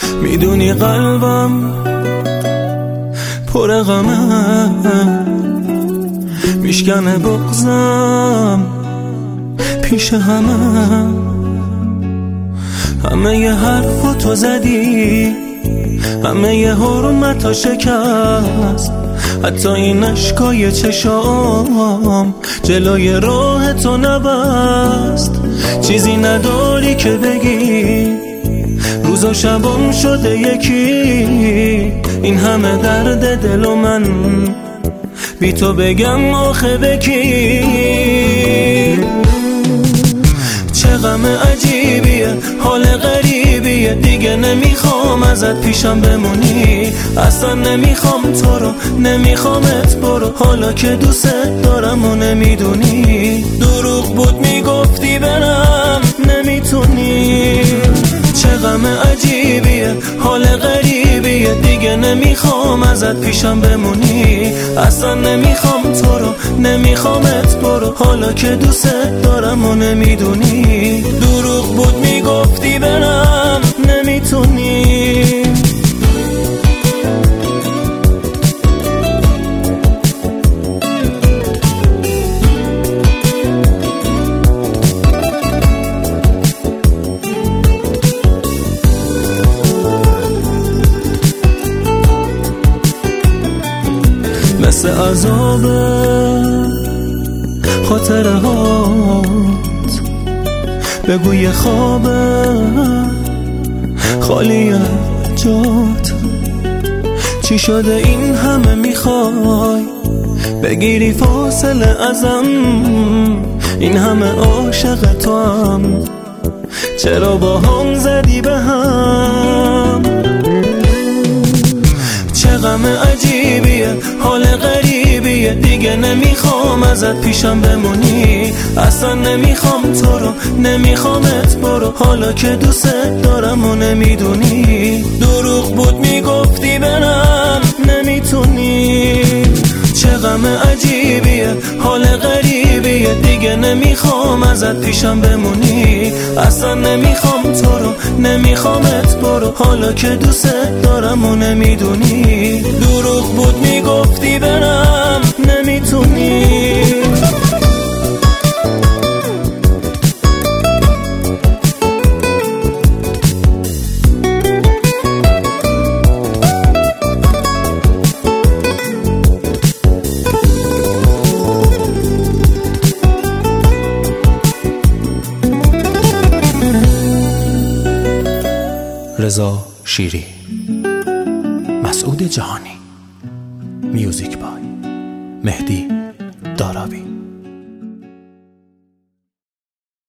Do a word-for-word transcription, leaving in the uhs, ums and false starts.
میدونی قلبم پر غمه، میشکنه بغضم پیش همه. همه ی حرفا تو زدی، همه ی حرمتا شکست، حتی این اشکای چشام جلوی راه تو نبست. چیزی نداری که بگی، روز و شبام شده یکی، این همه درد دل و من بی تو بگم آخه بکی. چه غم عجیبیه، حال غریبیه، دیگه نمیخوام ازت پیشم بمونی، اصلا نمیخوام تو رو، نمیخوامت برو، حالا که دوست دارم و نمیدونی. دروغ بود میگفتی برم نمیتونی. چه غم عجیبیه، حال غریبیه، دیگه نمیخوام ازت پیشم بمونی، اصلا نمیخوام تو رو، نمیخوامت برو، حالا که دوست دارم و نمیدونی. دروغ بود میگفتی برم نمیتونی. مثل عذاب خاطره هات، بگو یه خوابه خالی جات. چی شده این همه میخوای بگیری فاصله ازم، این همه عاشق تو هم، چرا با هم زدی به هم. چه غم عجیبیه، حال غریبیه، دیگه نمیخوام ازت پیشم بمونی، اصلا نمیخوام تو رو، نمیخوامت برو، حالا که دوست دارم و نمیدونی. دروغ بود میگفتی برم نمیتونی. چه غم عجیبیه، حال غریبیه، دیگه نمیخوام ازت پیشم بمونی، اصلا نمیخوام تو رو، نمیخوامت برو، حالا که دوست دارم و نمیدونی. دروغ بود میگفتی برم نمیتونی. رضا شیری، مسعود جهانی، میوزیک بای مهدی داراوی.